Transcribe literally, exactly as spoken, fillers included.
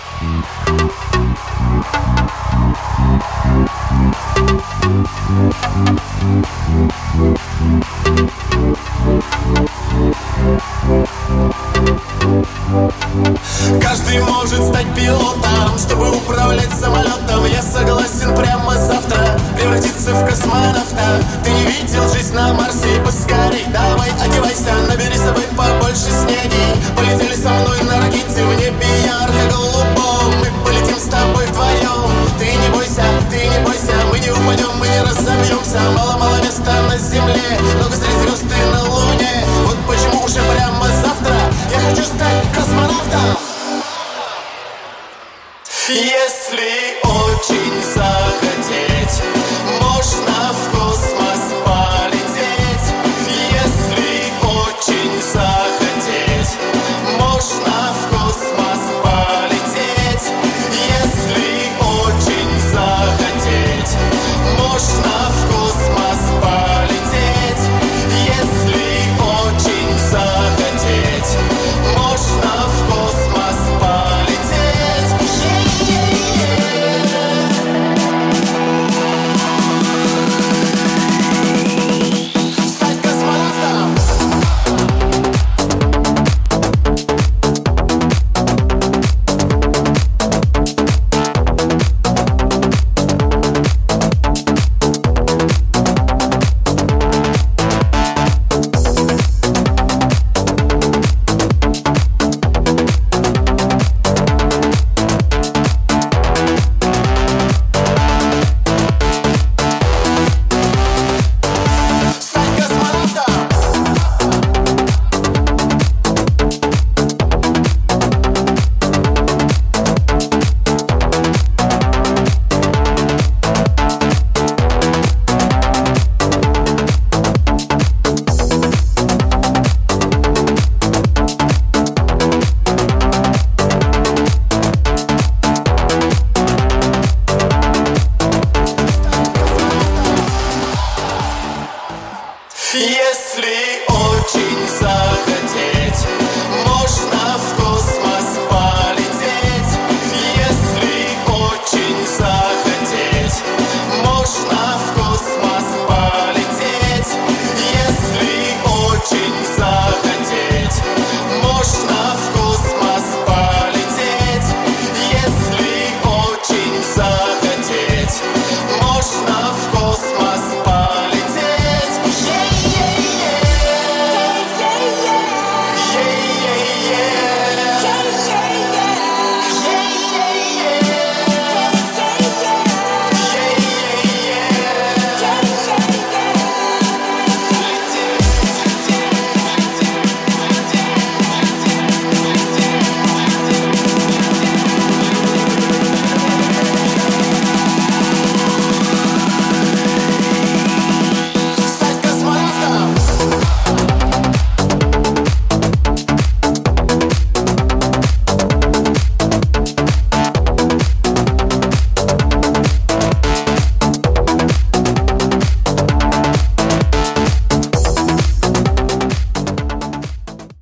Каждый может стать пилотом, чтобы управлять самолетом. Я согласен прямо завтра превратиться в космонавта. Ты не видел жизнь на Марсе? Поскорей давай одевайся, набери с собой побольше снеди. Полетели со мной на ракете в небе ярко-голубом. Мы полетим с тобой вдвоем. Ты не бойся, ты не бойся, мы не упадем, мы не разобьемся. Мало-мало места на земле, много среди звезд и на луне. Вот почему уже прямо завтра я хочу стать космонавтом. Если очень захочешь,